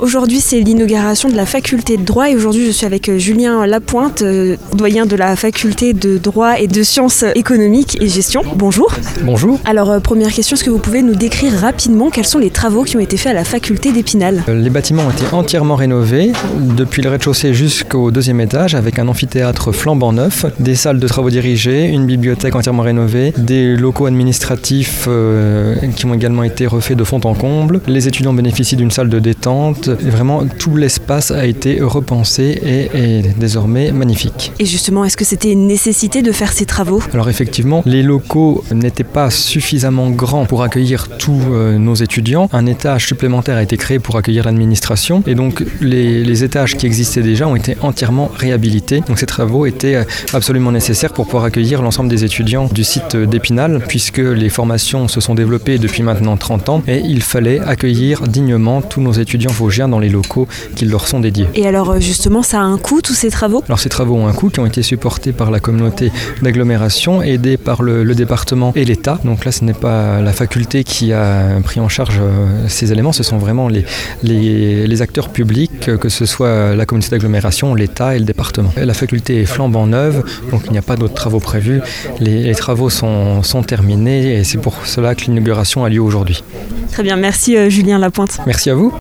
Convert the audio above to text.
Aujourd'hui, c'est l'inauguration de la faculté de droit et aujourd'hui, je suis avec Julien Lapointe, doyen de la faculté de droit et de sciences économiques et gestion. Bonjour. Bonjour. Alors, première question, est-ce que vous pouvez nous décrire rapidement quels sont les travaux qui ont été faits à la faculté d'Épinal ? Les bâtiments ont été entièrement rénovés, depuis le rez-de-chaussée jusqu'au 2e étage, avec un amphithéâtre flambant neuf, des salles de travaux dirigés, une bibliothèque entièrement rénovée, des locaux administratifs qui ont également été refaits de fond en comble. Les étudiants bénéficient d'une salle de détente. Et vraiment, tout l'espace a été repensé et est désormais magnifique. Et justement, est-ce que c'était une nécessité de faire ces travaux ? Alors effectivement, les locaux n'étaient pas suffisamment grands pour accueillir tous nos étudiants. Un étage supplémentaire a été créé pour accueillir l'administration. Et donc, les étages qui existaient déjà ont été entièrement réhabilités. Donc ces travaux étaient absolument nécessaires pour pouvoir accueillir l'ensemble des étudiants du site d'Épinal, puisque les formations se sont développées depuis maintenant 30 ans et il fallait accueillir dignement tous nos étudiants vosgiens dans les locaux qui leur sont dédiés. Et alors justement, ça a un coût, tous ces travaux ? Alors ces travaux ont un coût qui ont été supportés par la communauté d'agglomération, aidés par le département et l'État. Donc là, ce n'est pas la faculté qui a pris en charge ces éléments, ce sont vraiment les acteurs publics, que ce soit la communauté d'agglomération, l'État et le département. La faculté est flambant neuve, donc il n'y a pas d'autres travaux prévus. Les travaux sont terminés et c'est pour cela que l'inauguration a lieu aujourd'hui. Très bien, merci Julien Lapointe. Merci à vous.